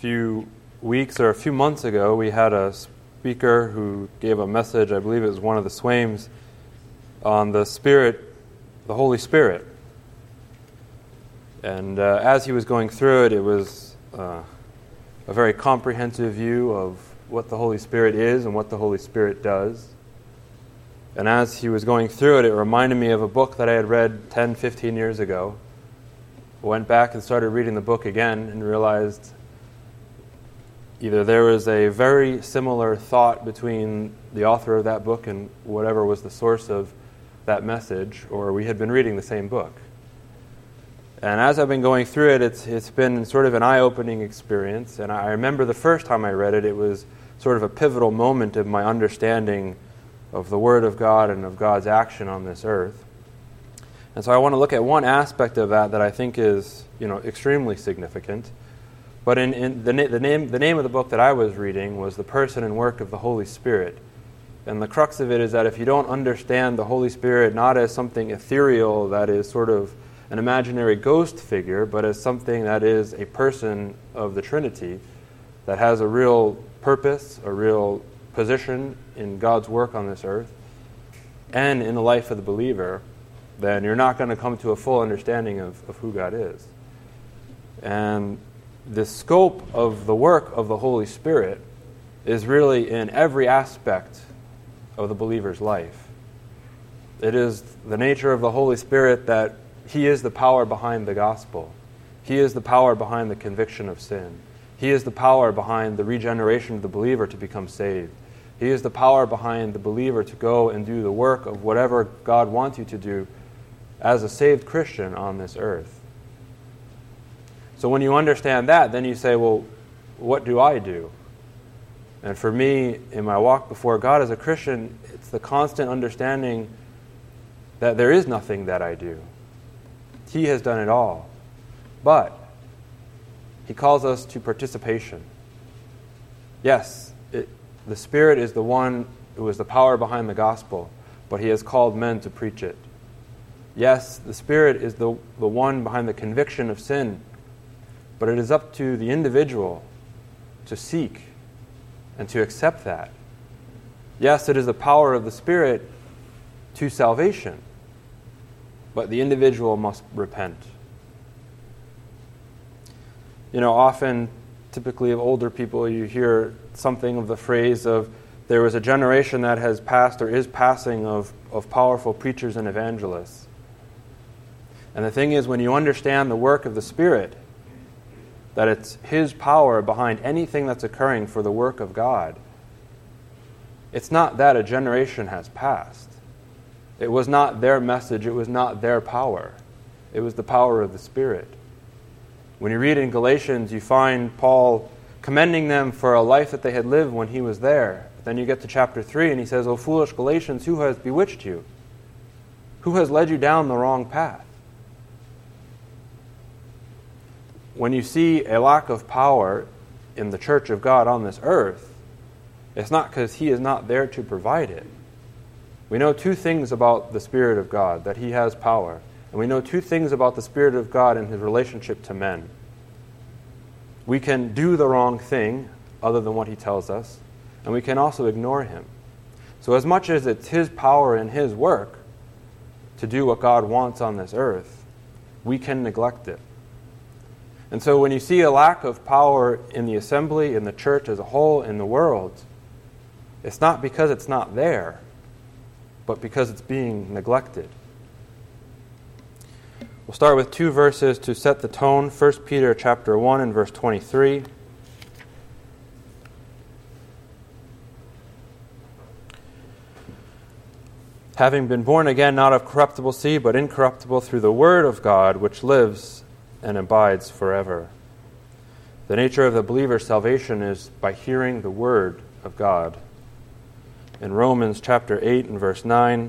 few weeks or a few months ago, we had a speaker who gave a message, I believe it was one of the Swains, on the Spirit, the Holy Spirit. And as he was going through it, it was a very comprehensive view of what the Holy Spirit is and what the Holy Spirit does. And as he was going through it, it reminded me of a book that I had read 10, 15 years ago. I went back and started reading the book again and realized either there was a very similar thought between the author of that book and whatever was the source of that message, or we had been reading the same book. And as I've been going through it, it's been sort of an eye-opening experience. And I remember the first time I read it, it was sort of a pivotal moment of my understanding of the Word of God and of God's action on this earth. And so I want to look at one aspect of that I think is, extremely significant. But in the name of the book that I was reading was The Person and Work of the Holy Spirit. And the crux of it is that if you don't understand the Holy Spirit not as something ethereal that is sort of an imaginary ghost figure, but as something that is a person of the Trinity that has a real purpose, a real position in God's work on this earth and in the life of the believer, then you're not going to come to a full understanding of who God is. And the scope of the work of the Holy Spirit is really in every aspect of the believer's life. It is the nature of the Holy Spirit that He is the power behind the gospel. He is the power behind the conviction of sin. He is the power behind the regeneration of the believer to become saved. He is the power behind the believer to go and do the work of whatever God wants you to do as a saved Christian on this earth. So when you understand that, then you say, well, what do I do? And for me, in my walk before God as a Christian, it's the constant understanding that there is nothing that I do. He has done it all. But He calls us to participation. Yes, the Spirit is the one who is the power behind the gospel, but He has called men to preach it. Yes, the Spirit is the one behind the conviction of sin, but it is up to the individual to seek and to accept that. Yes, it is the power of the Spirit to salvation, but the individual must repent. Often, typically of older people, you hear something of the phrase of, there was a generation that has passed or is passing of powerful preachers and evangelists. And the thing is, when you understand the work of the Spirit, that it's His power behind anything that's occurring for the work of God, it's not that a generation has passed. It was not their message, it was not their power. It was the power of the Spirit. When you read in Galatians, you find Paul commending them for a life that they had lived when he was there. But then you get to chapter 3 and he says, "O foolish Galatians, who has bewitched you? Who has led you down the wrong path?" When you see a lack of power in the church of God on this earth, it's not because He is not there to provide it. We know two things about the Spirit of God, that He has power. And we know two things about the Spirit of God and His relationship to men. We can do the wrong thing other than what He tells us, and we can also ignore Him. So as much as it's His power and His work to do what God wants on this earth, we can neglect it. And so when you see a lack of power in the assembly, in the church as a whole, in the world, it's not because it's not there, but because it's being neglected. We'll start with two verses to set the tone. 1 Peter chapter 1 and verse 23. Having been born again, not of corruptible seed, but incorruptible, through the Word of God, which lives and abides forever. The nature of the believer's salvation is by hearing the Word of God. In Romans chapter 8 and verse 9,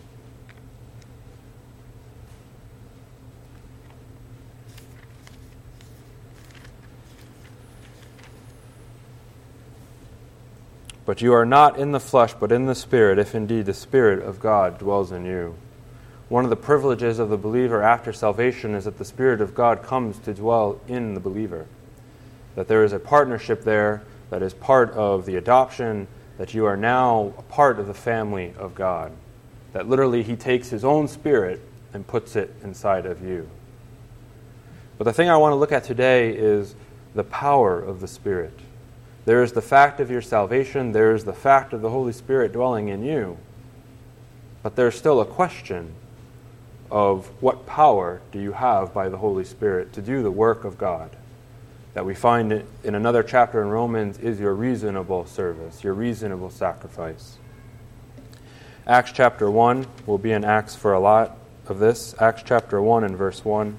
"But you are not in the flesh, but in the Spirit, if indeed the Spirit of God dwells in you." One of the privileges of the believer after salvation is that the Spirit of God comes to dwell in the believer. that there is a partnership there that is part of the adoption, that you are now a part of the family of God, that literally he takes his own Spirit and puts it inside of you. But the thing I want to look at today is the power of the Spirit. There is the fact of your salvation, there is the fact of the Holy Spirit dwelling in you, but there's still a question of what power do you have by the Holy Spirit to do the work of God, that we find in another chapter in Romans is your reasonable service, your reasonable sacrifice. Acts chapter 1, we'll be in Acts for a lot of this. Acts chapter 1 and verse 1.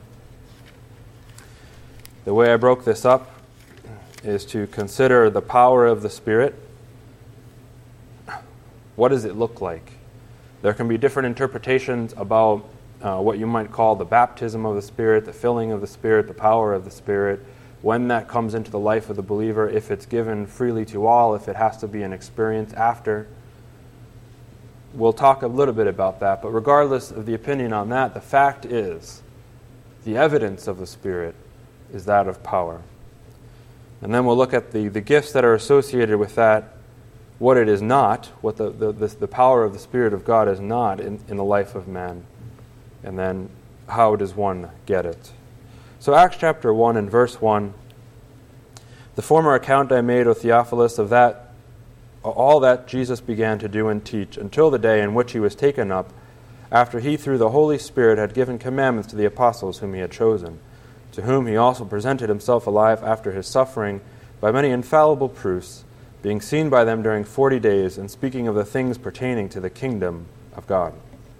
The way I broke this up is to consider the power of the Spirit. What does it look like? There can be different interpretations about what you might call the baptism of the Spirit, the filling of the Spirit, the power of the Spirit, when that comes into the life of the believer, if it's given freely to all, if it has to be an experience after. We'll talk a little bit about that, but regardless of the opinion on that, the fact is, the evidence of the Spirit is that of power. And then we'll look at the gifts that are associated with that, what it is not, what the power of the Spirit of God is not in the life of man, and then how does one get it. So Acts chapter 1 and verse 1, the former account I made, O Theophilus, of that all that Jesus began to do and teach until the day in which he was taken up, after he through the Holy Spirit had given commandments to the apostles whom he had chosen, to whom he also presented himself alive after his suffering by many infallible proofs, being seen by them during 40 days, and speaking of the things pertaining to the kingdom of God.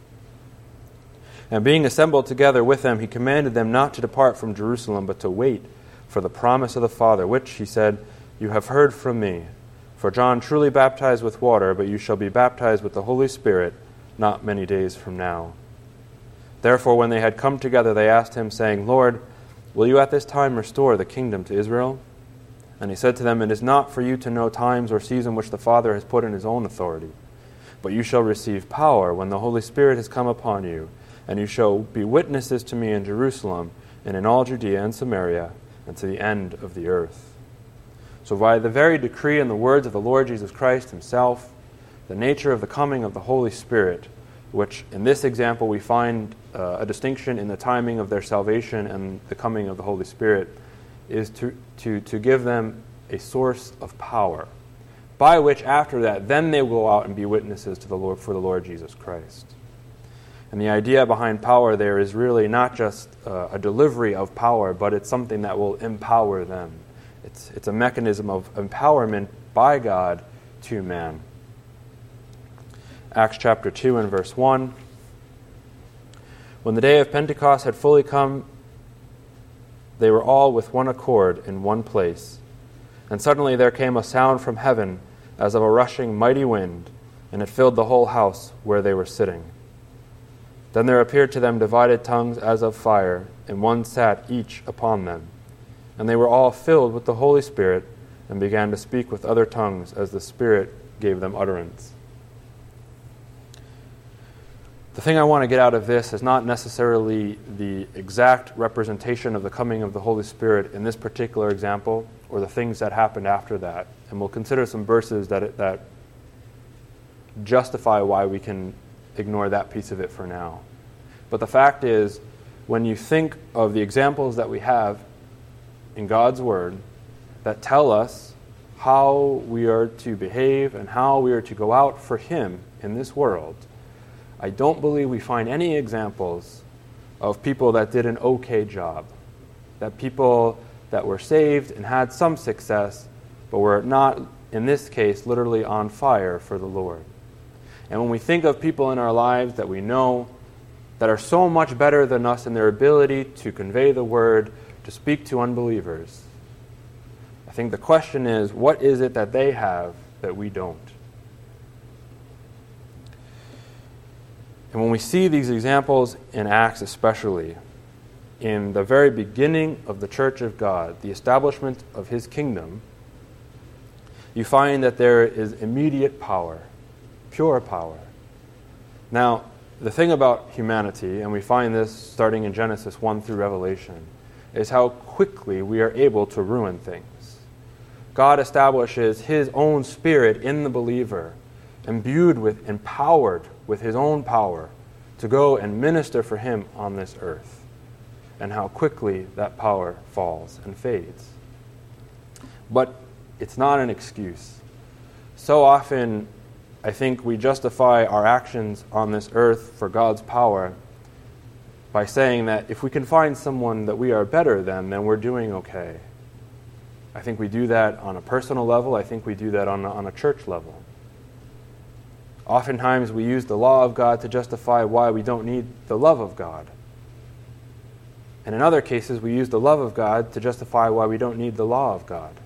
And being assembled together with them, he commanded them not to depart from Jerusalem, but to wait for the promise of the Father, which, he said, you have heard from me. For John truly baptized with water, but you shall be baptized with the Holy Spirit not many days from now. Therefore, when they had come together, they asked him, saying, Lord, will you at this time restore the kingdom to Israel? And he said to them, it is not for you to know times or season which the Father has put in his own authority, but you shall receive power when the Holy Spirit has come upon you, and you shall be witnesses to me in Jerusalem and in all Judea and Samaria and to the end of the earth. So by the very decree and the words of the Lord Jesus Christ himself, the nature of the coming of the Holy Spirit, which in this example we find a distinction in the timing of their salvation and the coming of the Holy Spirit, is to give them a source of power, by which after that then they will go out and be witnesses to the Lord for the Lord Jesus Christ. And the idea behind power there is really not just a delivery of power, but it's something that will empower them. It's a mechanism of empowerment by God to man. Acts chapter 2 and verse 1. When the day of Pentecost had fully come, they were all with one accord in one place. And suddenly there came a sound from heaven as of a rushing mighty wind, and it filled the whole house where they were sitting. Then there appeared to them divided tongues as of fire, and one sat each upon them. And they were all filled with the Holy Spirit, and began to speak with other tongues as the Spirit gave them utterance. The thing I want to get out of this is not necessarily the exact representation of the coming of the Holy Spirit in this particular example, or the things that happened after that. And we'll consider some verses that justify why we can ignore that piece of it for now. But the fact is, when you think of the examples that we have in God's Word that tell us how we are to behave and how we are to go out for Him in this world, I don't believe we find any examples of people that did an okay job, that people that were saved and had some success, but were not, in this case, literally on fire for the Lord. And when we think of people in our lives that we know that are so much better than us in their ability to convey the word, to speak to unbelievers, I think the question is, what is it that they have that we don't? And when we see these examples in Acts especially, in the very beginning of the Church of God, the establishment of His kingdom, you find that there is immediate power, pure power. Now, the thing about humanity, and we find this starting in Genesis 1 through Revelation, is how quickly we are able to ruin things. God establishes His own Spirit in the believer, empowered with His own power to go and minister for Him on this earth, and how quickly that power falls and fades. But it's not an excuse. So often, I think we justify our actions on this earth for God's power by saying that if we can find someone that we are better than, then we're doing okay. I think we do that on a personal level. I think we do that on a church level. Oftentimes we use the law of God to justify why we don't need the love of God. And in other cases, we use the love of God to justify why we don't need the law of God.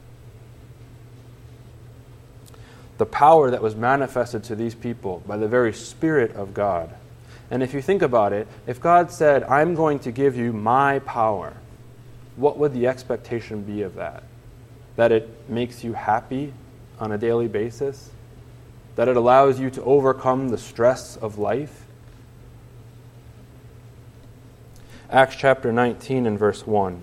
The power that was manifested to these people by the very Spirit of God. And if you think about it, if God said, I'm going to give you my power, what would the expectation be of that? That it makes you happy on a daily basis? That it allows you to overcome the stress of life? Acts chapter 19 and verse 1.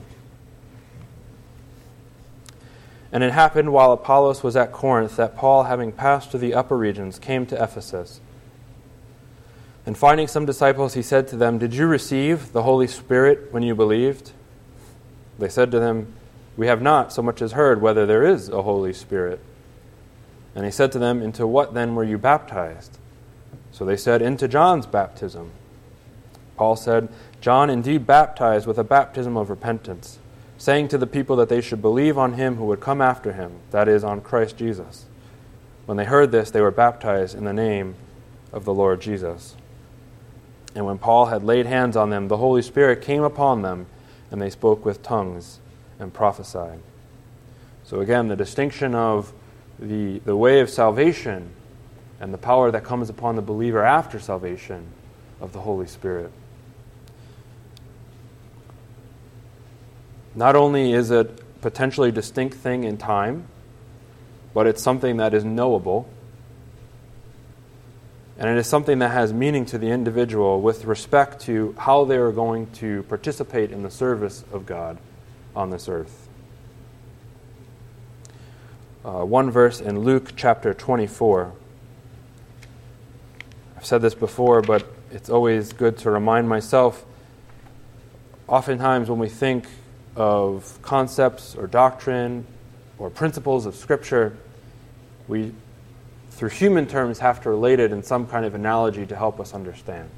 And it happened while Apollos was at Corinth that Paul, having passed through the upper regions, came to Ephesus. And finding some disciples, he said to them, Did you receive the Holy Spirit when you believed? They said to him, We have not so much as heard whether there is a Holy Spirit. And he said to them, Into what then were you baptized? So they said, Into John's baptism. Paul said, John indeed baptized with a baptism of repentance, saying to the people that they should believe on him who would come after him, that is, on Christ Jesus. When they heard this, they were baptized in the name of the Lord Jesus. And when Paul had laid hands on them, the Holy Spirit came upon them, and they spoke with tongues and prophesied. So again, the distinction of the way of salvation and the power that comes upon the believer after salvation of the Holy Spirit. Not only is it a potentially distinct thing in time, but it's something that is knowable. And it is something that has meaning to the individual with respect to how they are going to participate in the service of God on this earth. One verse in Luke chapter 24. I've said this before, but it's always good to remind myself. Oftentimes when we think of concepts or doctrine or principles of Scripture, we, through human terms, have to relate it in some kind of analogy to help us understand.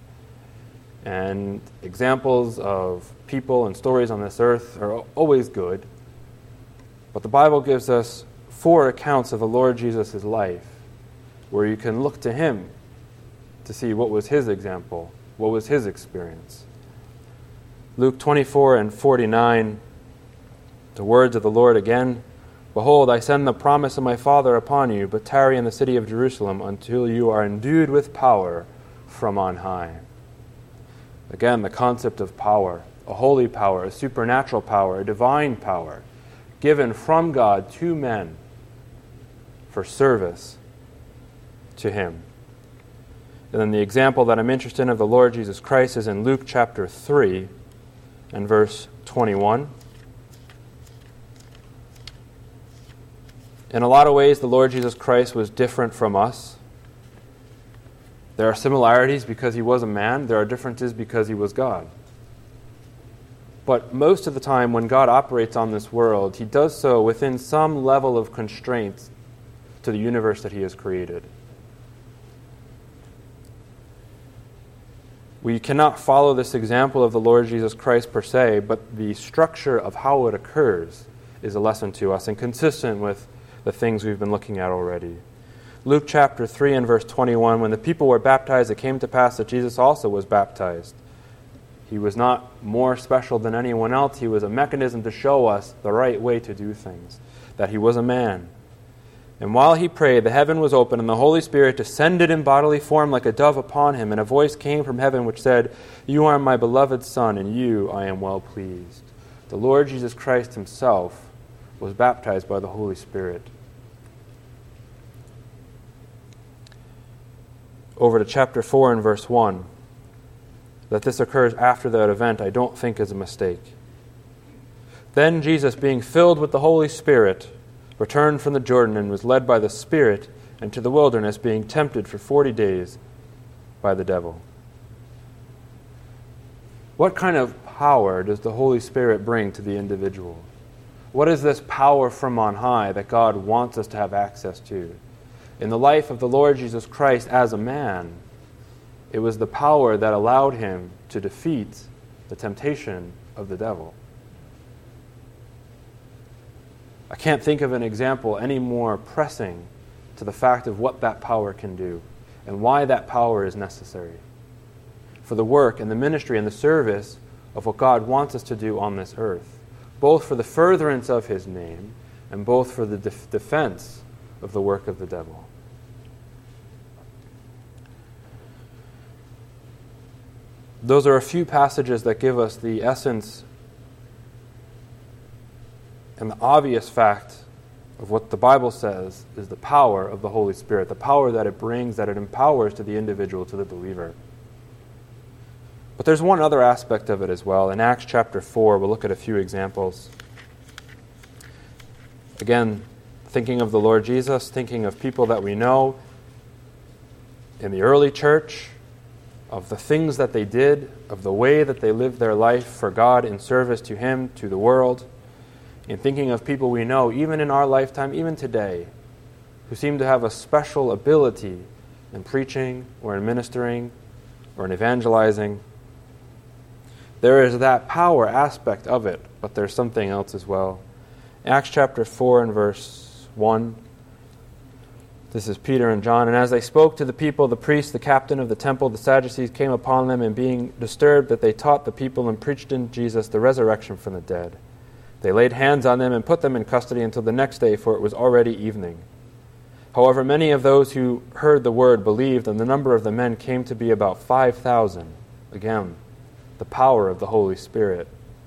And examples of people and stories on this earth are always good, but the Bible gives us 4 accounts of the Lord Jesus' life where you can look to Him to see what was His example, what was His experience. Luke 24 and 49, the words of the Lord again, Behold, I send the promise of my Father upon you, but tarry in the city of Jerusalem until you are endued with power from on high. Again, the concept of power, a holy power, a supernatural power, a divine power, given from God to men for service to Him. And then the example that I'm interested in of the Lord Jesus Christ is in Luke chapter 3 and verse 21. In a lot of ways, the Lord Jesus Christ was different from us. There are similarities because He was a man. There are differences because He was God. But most of the time when God operates on this world, He does so within some level of constraints to the universe that He has created. We cannot follow this example of the Lord Jesus Christ per se, but the structure of how it occurs is a lesson to us and consistent with the things we've been looking at already. Luke chapter 3 and verse 21, when the people were baptized, it came to pass that Jesus also was baptized. He was not more special than anyone else. He was a mechanism to show us the right way to do things, that He was a man. And while He prayed, the heaven was opened, and the Holy Spirit descended in bodily form like a dove upon Him, and a voice came from heaven which said, You are my beloved Son, in you I am well pleased. The Lord Jesus Christ Himself was baptized by the Holy Spirit. Over to chapter 4 and verse 1. That this occurs after that event, I don't think is a mistake. Then Jesus, being filled with the Holy Spirit, returned from the Jordan and was led by the Spirit into the wilderness, being tempted for 40 days by the devil. What kind of power does the Holy Spirit bring to the individual? What is this power from on high that God wants us to have access to? In the life of the Lord Jesus Christ as a man, it was the power that allowed him to defeat the temptation of the devil. I can't think of an example any more pressing to the fact of what that power can do and why that power is necessary for the work and the ministry and the service of what God wants us to do on this earth, both for the furtherance of His name and both for the defense of the work of the devil. Those are a few passages that give us the essence and the obvious fact of what the Bible says is the power of the Holy Spirit, the power that it brings, that it empowers to the individual, to the believer. But there's one other aspect of it as well. In Acts chapter 4, we'll look at a few examples. Again, thinking of the Lord Jesus, thinking of people that we know in the early church, of the things that they did, of the way that they lived their life for God in service to Him, to the world, in thinking of people we know, even in our lifetime, even today, who seem to have a special ability in preaching or in ministering or in evangelizing. There is that power aspect of it, but there's something else as well. Acts chapter 4 and verse 1. This is Peter and John. And as they spoke to the people, the priest, the captain of the temple, the Sadducees came upon them, and being disturbed that they taught the people and preached in Jesus the resurrection from the dead. They laid hands on them and put them in custody until the next day, for it was already evening. However, many of those who heard the word believed, and the number of the men came to be about 5,000. Again, the power of the Holy Spirit.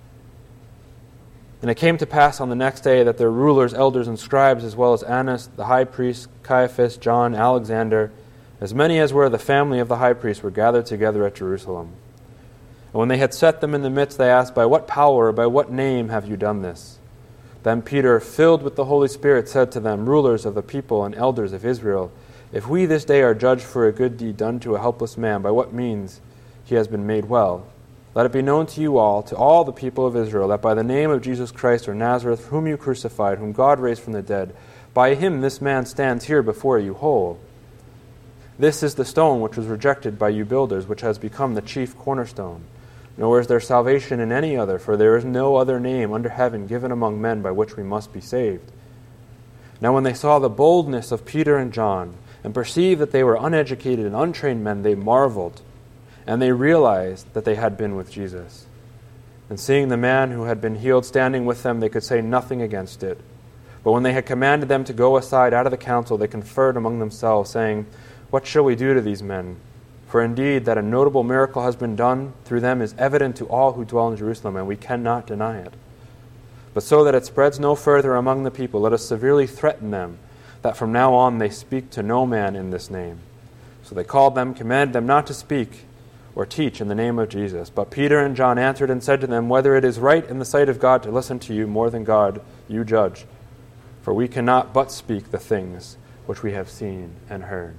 And it came to pass on the next day that their rulers, elders, and scribes, as well as Annas, the high priest, Caiaphas, John, Alexander, as many as were of the family of the high priest, were gathered together at Jerusalem. And when they had set them in the midst, they asked, "By what power or by what name have you done this?" Then Peter, filled with the Holy Spirit, said to them, "Rulers of the people and elders of Israel, if we this day are judged for a good deed done to a helpless man, by what means he has been made well, let it be known to you all, to all the people of Israel, that by the name of Jesus Christ or Nazareth, whom you crucified, whom God raised from the dead, by him this man stands here before you whole. This is the stone which was rejected by you builders, which has become the chief cornerstone. Nor is there salvation in any other, for there is no other name under heaven given among men by which we must be saved." Now when they saw the boldness of Peter and John, and perceived that they were uneducated and untrained men, they marveled, and they realized that they had been with Jesus. And seeing the man who had been healed standing with them, they could say nothing against it. But when they had commanded them to go aside out of the council, they conferred among themselves, saying, "What shall we do to these men? For indeed that a notable miracle has been done through them is evident to all who dwell in Jerusalem, and we cannot deny it. But so that it spreads no further among the people, let us severely threaten them, that from now on they speak to no man in this name." So they called them, commanded them not to speak or teach in the name of Jesus. But Peter and John answered and said to them, "Whether it is right in the sight of God to listen to you more than God, you judge. For we cannot but speak the things which we have seen and heard."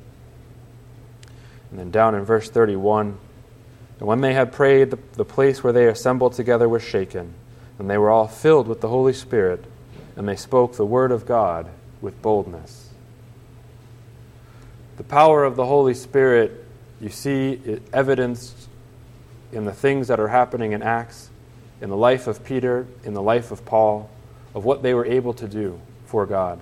And then down in verse 31, "And when they had prayed, the place where they assembled together was shaken, and they were all filled with the Holy Spirit, and they spoke the word of God with boldness." The power of the Holy Spirit, you see it evidenced in the things that are happening in Acts, in the life of Peter, in the life of Paul, of what they were able to do for God.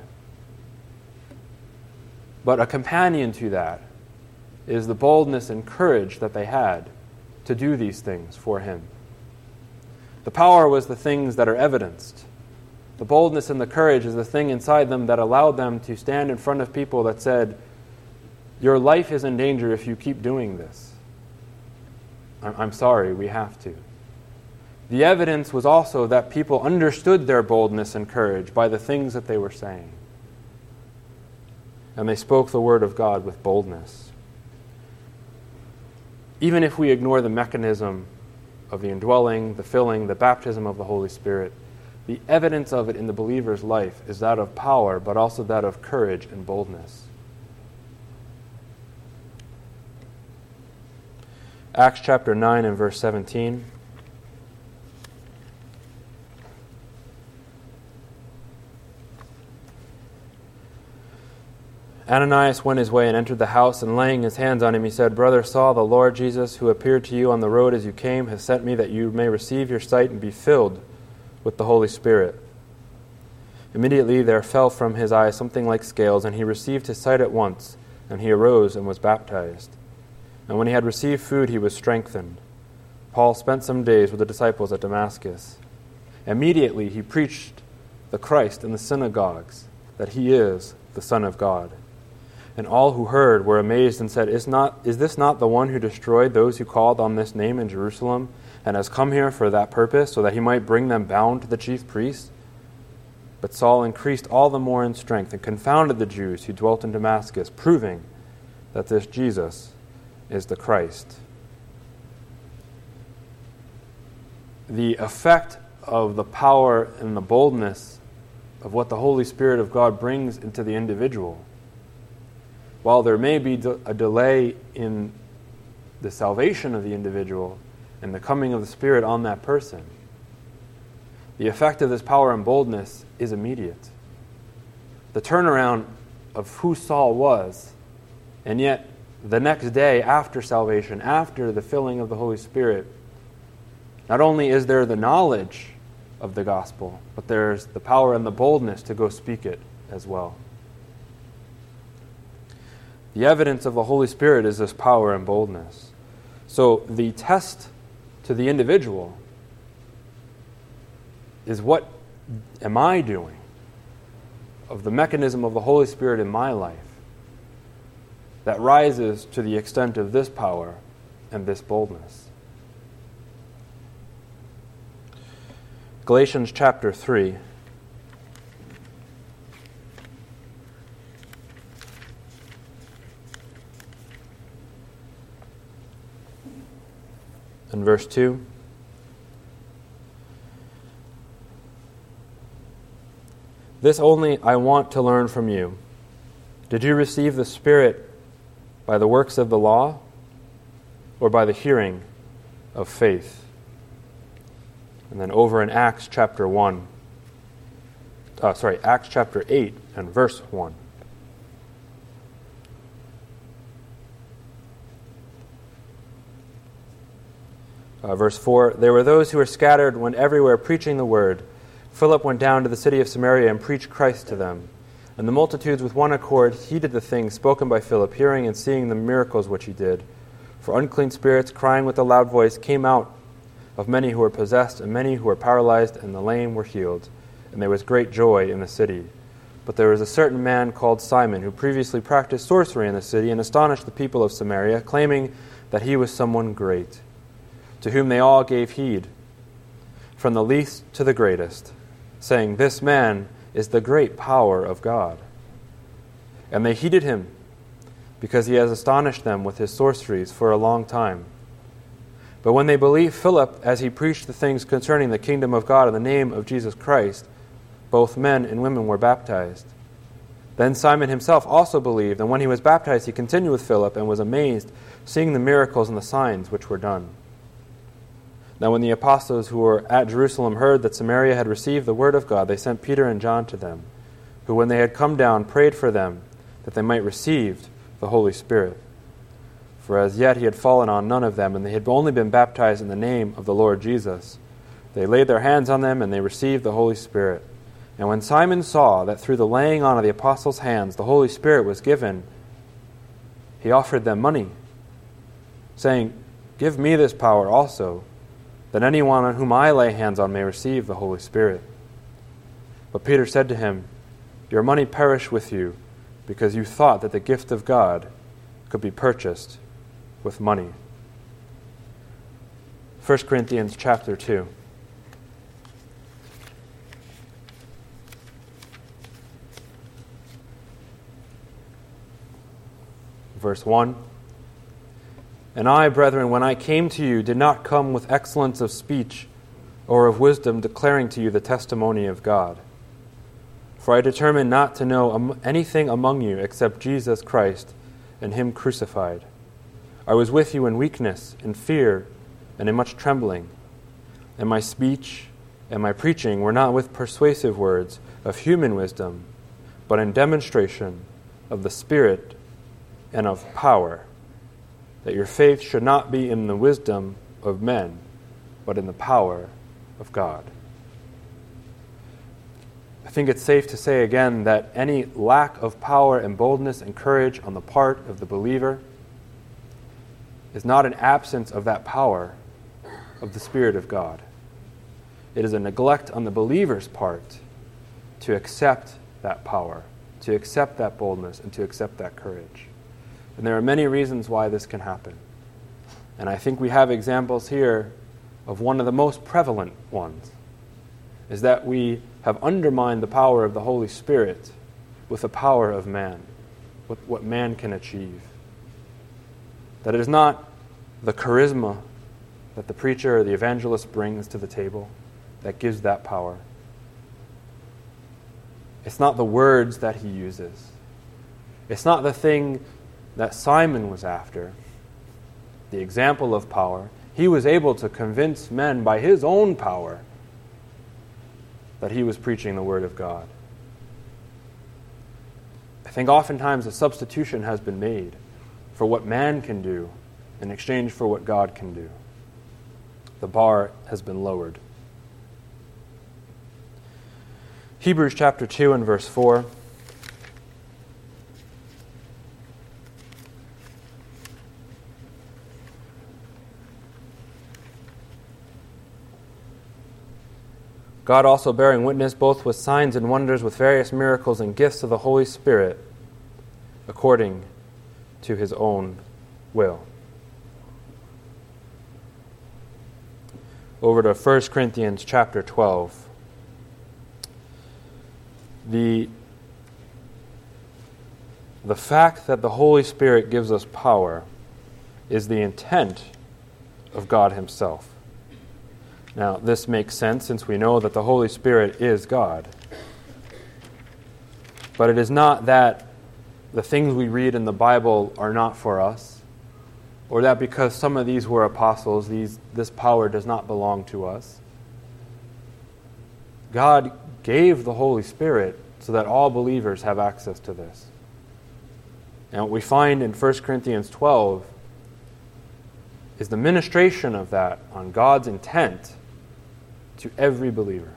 But a companion to that is the boldness and courage that they had to do these things for Him. The power was the things that are evidenced. The boldness and the courage is the thing inside them that allowed them to stand in front of people that said, "Your life is in danger if you keep doing this. I'm sorry, we have to." The evidence was also that people understood their boldness and courage by the things that they were saying. And they spoke the word of God with boldness. Even if we ignore the mechanism of the indwelling, the filling, the baptism of the Holy Spirit, the evidence of it in the believer's life is that of power, but also that of courage and boldness. Acts chapter 9 and verse 17. Ananias went his way and entered the house, and laying his hands on him, he said, Brother Saul, the Lord Jesus, who appeared to you on the road as you came, has sent me that you may receive your sight and be filled with the Holy Spirit. Immediately there fell from his eyes something like scales, and he received his sight at once, and he arose and was baptized. And when he had received food, he was strengthened. Paul spent some days with the disciples at Damascus. Immediately he preached the Christ in the synagogues, that he is the Son of God. And all who heard were amazed and said, Is this not the one who destroyed those who called on this name in Jerusalem, and has come here for that purpose, so that he might bring them bound to the chief priests? But Saul increased all the more in strength and confounded the Jews who dwelt in Damascus, proving that this Jesus is the Christ. The effect of the power and the boldness of what the Holy Spirit of God brings into the individual, while there may be a delay in the salvation of the individual and the coming of the Spirit on that person, the effect of this power and boldness is immediate. The turnaround of who Saul was, and yet the next day after salvation, after the filling of the Holy Spirit, not only is there the knowledge of the gospel, but there's the power and the boldness to go speak it as well. The evidence of the Holy Spirit is this power and boldness. So the test to the individual is, what am I doing of the mechanism of the Holy Spirit in my life that rises to the extent of this power and this boldness? Galatians chapter 3. And verse 2. This only I want to learn from you. Did you receive the Spirit by the works of the law, or by the hearing of faith? And then over in Acts chapter 8 and verse 1. Verse 4, There were those who were scattered, went everywhere preaching the word. Philip went down to the city of Samaria and preached Christ to them. And the multitudes with one accord heeded the things spoken by Philip, hearing and seeing the miracles which he did. For unclean spirits, crying with a loud voice, came out of many who were possessed, and many who were paralyzed, and the lame were healed. And there was great joy in the city. But there was a certain man called Simon, who previously practiced sorcery in the city, and astonished the people of Samaria, claiming that he was someone great, to whom they all gave heed, from the least to the greatest, saying, This man is the great power of God. And they heeded him, because he has astonished them with his sorceries for a long time. But when they believed Philip as he preached the things concerning the kingdom of God in the name of Jesus Christ, both men and women were baptized. Then Simon himself also believed, and when he was baptized he continued with Philip and was amazed, seeing the miracles and the signs which were done. Now when the apostles who were at Jerusalem heard that Samaria had received the word of God, they sent Peter and John to them, who when they had come down prayed for them, that they might receive the Holy Spirit. For as yet he had fallen on none of them, and they had only been baptized in the name of the Lord Jesus. They laid their hands on them, and they received the Holy Spirit. And when Simon saw that through the laying on of the apostles' hands the Holy Spirit was given, he offered them money, saying, Give me this power also, that anyone on whom I lay hands on may receive the Holy Spirit. But Peter said to him, Your money perish with you, because you thought that the gift of God could be purchased with money. 1 Corinthians chapter 2. Verse 1. And I, brethren, when I came to you, did not come with excellence of speech or of wisdom declaring to you the testimony of God. For I determined not to know anything among you except Jesus Christ and Him crucified. I was with you in weakness, in fear, and in much trembling. And my speech and my preaching were not with persuasive words of human wisdom, but in demonstration of the Spirit and of power, that your faith should not be in the wisdom of men, but in the power of God. I think it's safe to say again that any lack of power and boldness and courage on the part of the believer is not an absence of that power of the Spirit of God. It is a neglect on the believer's part to accept that power, to accept that boldness, and to accept that courage. And there are many reasons why this can happen. And I think we have examples here of one of the most prevalent ones, is that we have undermined the power of the Holy Spirit with the power of man, with what man can achieve. That it is not the charisma that the preacher or the evangelist brings to the table that gives that power. It's not the words that he uses. It's not the thing that Simon was after, the example of power. He was able to convince men by his own power that he was preaching the Word of God. I think oftentimes a substitution has been made for what man can do in exchange for what God can do. The bar has been lowered. Hebrews chapter 2 and verse 4. God also bearing witness both with signs and wonders, with various miracles and gifts of the Holy Spirit, according to His own will. Over to 1 Corinthians chapter 12. The fact that the Holy Spirit gives us power is the intent of God Himself. Now, this makes sense since we know that the Holy Spirit is God. But it is not that the things we read in the Bible are not for us, or that because some of these were apostles, this power does not belong to us. God gave the Holy Spirit so that all believers have access to this. And what we find in 1 Corinthians 12 is the ministration of that on God's intent to every believer.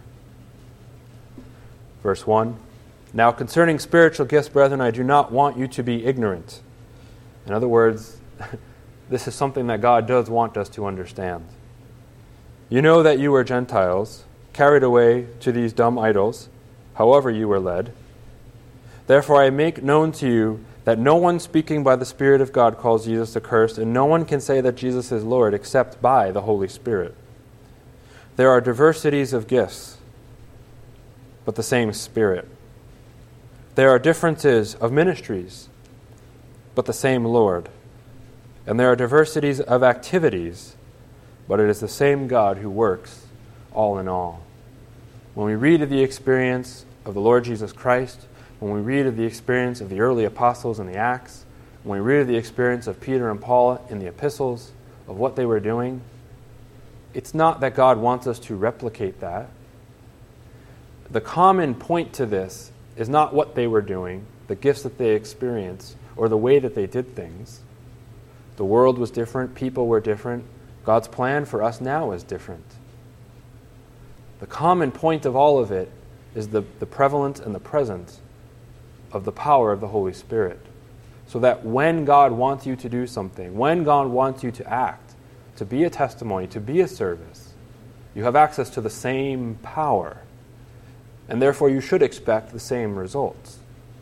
Verse 1, Now concerning spiritual gifts, brethren, I do not want you to be ignorant. In other words, this is something that God does want us to understand. You know that you were Gentiles, carried away to these dumb idols, however you were led. Therefore I make known to you that no one speaking by the Spirit of God calls Jesus accursed, and no one can say that Jesus is Lord except by the Holy Spirit. There are diversities of gifts, but the same Spirit. There are differences of ministries, but the same Lord. And there are diversities of activities, but it is the same God who works all in all. When we read of the experience of the Lord Jesus Christ, when we read of the experience of the early apostles in the Acts, when we read of the experience of Peter and Paul in the epistles, of what they were doing, it's not that God wants us to replicate that. The common point to this is not what they were doing, the gifts that they experienced, or the way that they did things. The world was different, people were different. God's plan for us now is different. The common point of all of it is the prevalence and the presence of the power of the Holy Spirit. So that when God wants you to do something, when God wants you to act, to be a testimony, to be a service, you have access to the same power. And therefore you should expect the same results.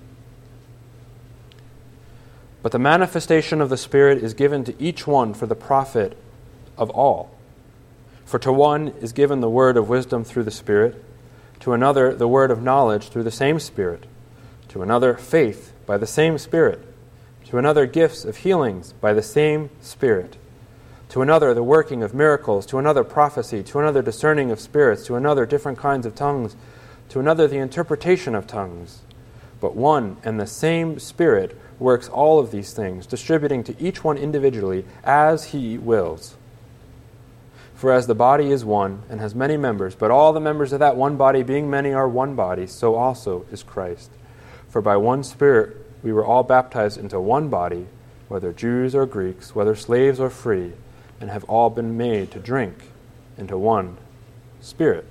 But the manifestation of the Spirit is given to each one for the profit of all. For to one is given the word of wisdom through the Spirit, to another the word of knowledge through the same Spirit, to another faith by the same Spirit, to another gifts of healings by the same Spirit, to another the working of miracles, to another prophecy, to another discerning of spirits, to another different kinds of tongues, to another the interpretation of tongues. But one and the same Spirit works all of these things, distributing to each one individually as He wills. For as the body is one and has many members, but all the members of that one body, being many, are one body, so also is Christ. For by one Spirit we were all baptized into one body, whether Jews or Greeks, whether slaves or free, and have all been made to drink into one Spirit.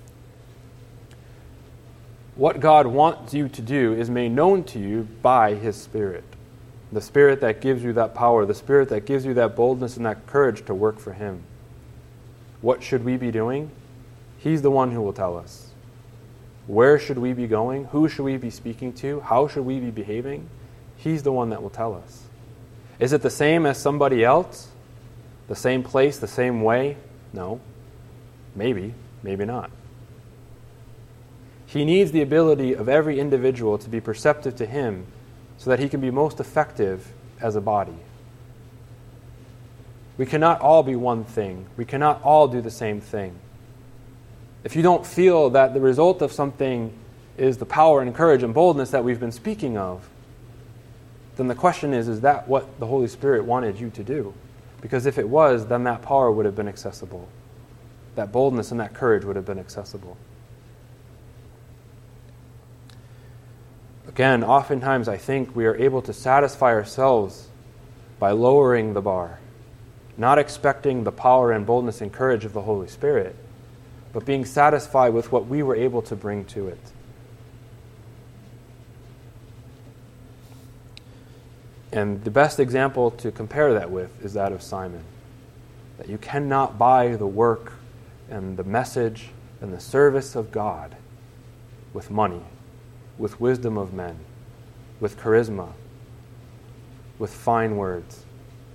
What God wants you to do is made known to you by His Spirit. The Spirit that gives you that power, the Spirit that gives you that boldness and that courage to work for Him. What should we be doing? He's the one who will tell us. Where should we be going? Who should we be speaking to? How should we be behaving? He's the one that will tell us. Is it the same as somebody else? The same place, the same way? No. Maybe, maybe not. He needs the ability of every individual to be perceptive to Him so that He can be most effective as a body. We cannot all be one thing. We cannot all do the same thing. If you don't feel that the result of something is the power and courage and boldness that we've been speaking of, then the question is that what the Holy Spirit wanted you to do? Because if it was, then that power would have been accessible. That boldness and that courage would have been accessible. Again, oftentimes I think we are able to satisfy ourselves by lowering the bar, not expecting the power and boldness and courage of the Holy Spirit, but being satisfied with what we were able to bring to it. And the best example to compare that with is that of Simon. That you cannot buy the work and the message and the service of God with money, with wisdom of men, with charisma, with fine words.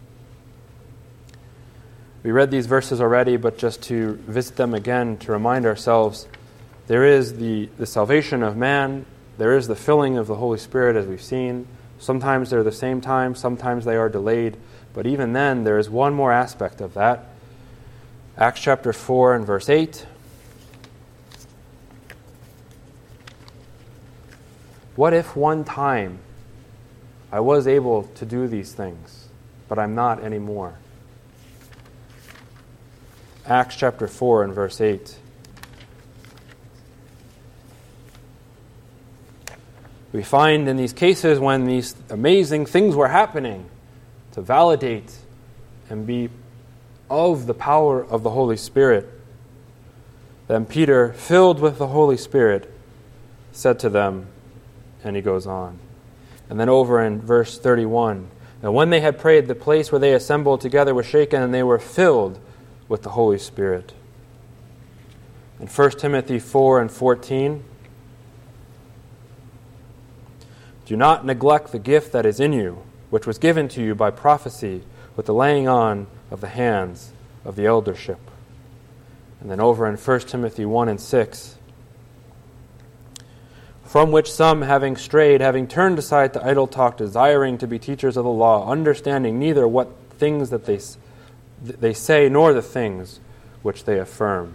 We read these verses already, but just to visit them again, to remind ourselves, there is the salvation of man, there is the filling of the Holy Spirit as we've seen. Sometimes they're the same time, sometimes they are delayed, but even then there is one more aspect of that. Acts chapter 4 and verse 8. What if one time I was able to do these things, but I'm not anymore? Acts chapter 4 and verse 8. We find in these cases when these amazing things were happening to validate and be of the power of the Holy Spirit. Then Peter, filled with the Holy Spirit, said to them, and he goes on. And then over in verse 31, now when they had prayed, the place where they assembled together was shaken, and they were filled with the Holy Spirit. In 1 Timothy 4 and 14, do not neglect the gift that is in you, which was given to you by prophecy with the laying on of the hands of the eldership. And then over in 1 Timothy 1 and 6, from which some, having strayed, having turned aside to idle talk, desiring to be teachers of the law, understanding neither what things that they say nor the things which they affirm.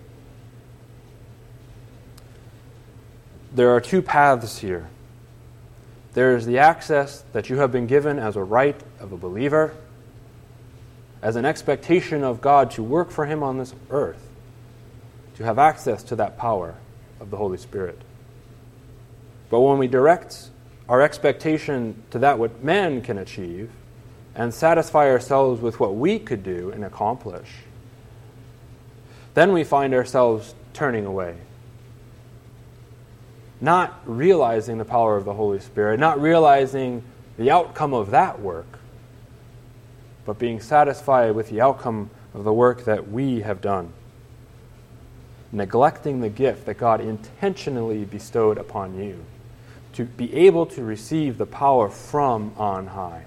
There are two paths here. There is the access that you have been given as a right of a believer, as an expectation of God to work for Him on this earth, to have access to that power of the Holy Spirit. But when we direct our expectation to that what man can achieve and satisfy ourselves with what we could do and accomplish, then we find ourselves turning away. Not realizing the power of the Holy Spirit, not realizing the outcome of that work, but being satisfied with the outcome of the work that we have done. Neglecting the gift that God intentionally bestowed upon you, to be able to receive the power from on high.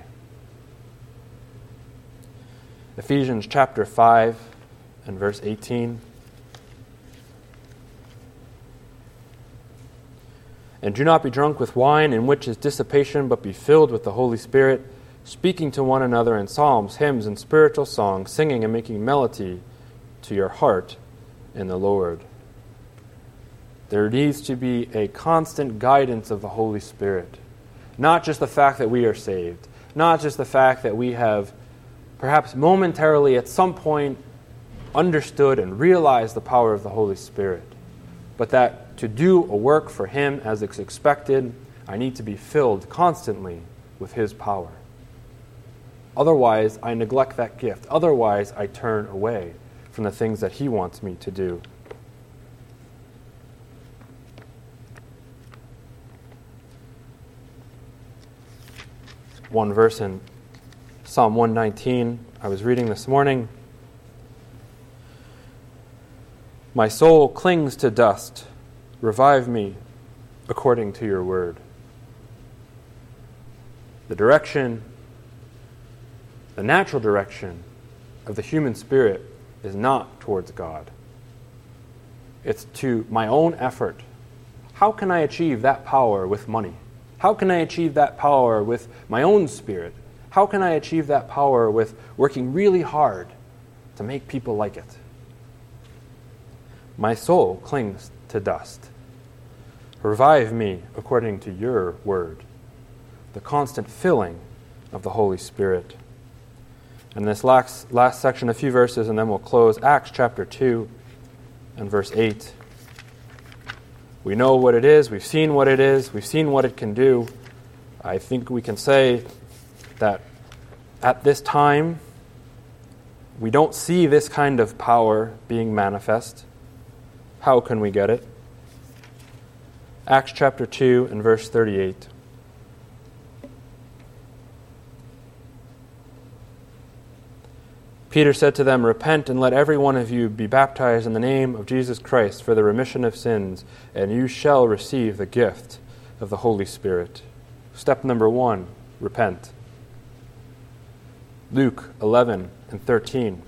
Ephesians chapter 5 and verse 18. And do not be drunk with wine, in which is dissipation, but be filled with the Holy Spirit, speaking to one another in psalms, hymns, and spiritual songs, singing and making melody to your heart in the Lord. There needs to be a constant guidance of the Holy Spirit. Not just the fact that we are saved, not just the fact that we have perhaps momentarily at some point understood and realized the power of the Holy Spirit, but that to do a work for Him as is expected, I need to be filled constantly with His power. Otherwise, I neglect that gift. Otherwise, I turn away from the things that He wants me to do. One verse in Psalm 119 I was reading this morning. My soul clings to dust. Revive me according to your word. The direction, the natural direction of the human spirit is not towards God. It's to my own effort. How can I achieve that power with money? How can I achieve that power with my own spirit? How can I achieve that power with working really hard to make people like it? My soul clings to dust. Revive me according to your word. The constant filling of the Holy Spirit. And this last section, a few verses, and then we'll close. Acts chapter 2 and verse 8. We know what it is. We've seen what it is. We've seen what it can do. I think we can say that at this time, we don't see this kind of power being manifest. How can we get it? Acts chapter 2 and verse 38. Peter said to them, Repent and let every one of you be baptized in the name of Jesus Christ for the remission of sins, and you shall receive the gift of the Holy Spirit. Step number 1, repent. Luke 11 and 13.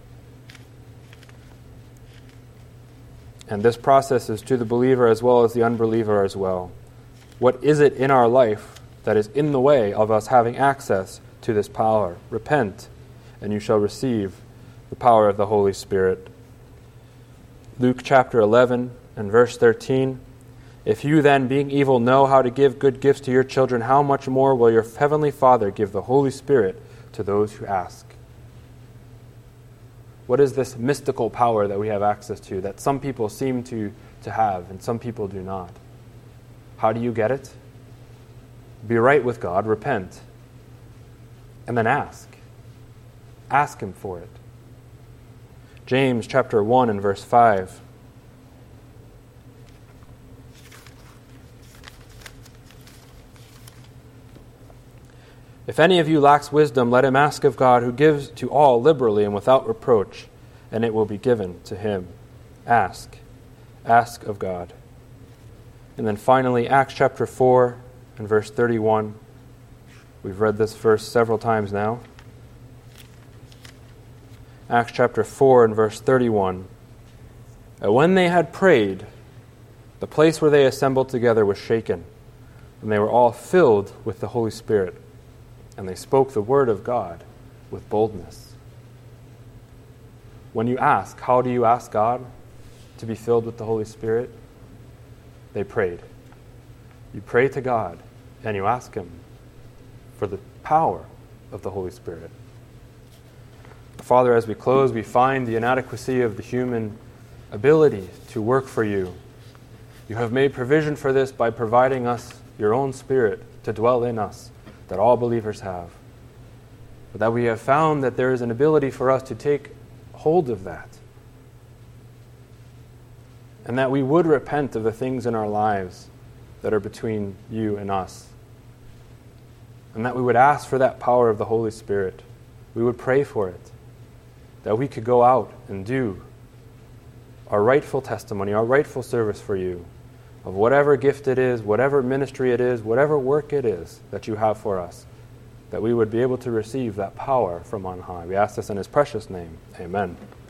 And this process is to the believer as well as the unbeliever as well. What is it in our life that is in the way of us having access to this power? Repent, and you shall receive the power of the Holy Spirit. Luke chapter 11 and verse 13. If you then, being evil, know how to give good gifts to your children, how much more will your heavenly Father give the Holy Spirit to those who ask? What is this mystical power that we have access to that some people seem to have and some people do not? How do you get it? Be right with God, repent, and then ask. Ask Him for it. James chapter 1 and verse 5. If any of you lacks wisdom, let him ask of God, who gives to all liberally and without reproach, and it will be given to him. Ask. Ask of God. And then finally, Acts chapter 4 and verse 31. We've read this verse several times now. Acts chapter 4 and verse 31. And when they had prayed, the place where they assembled together was shaken, and they were all filled with the Holy Spirit, and they spoke the word of God with boldness. When you ask, how do you ask God to be filled with the Holy Spirit? They prayed. You pray to God, and you ask Him for the power of the Holy Spirit. Father, as we close, we find the inadequacy of the human ability to work for you. You have made provision for this by providing us your own Spirit to dwell in us, that all believers have. But that we have found that there is an ability for us to take hold of that. And that we would repent of the things in our lives that are between you and us. And that we would ask for that power of the Holy Spirit. We would pray for it. That we could go out and do our rightful testimony, our rightful service for you, of whatever gift it is, whatever ministry it is, whatever work it is that you have for us, that we would be able to receive that power from on high. We ask this in His precious name. Amen.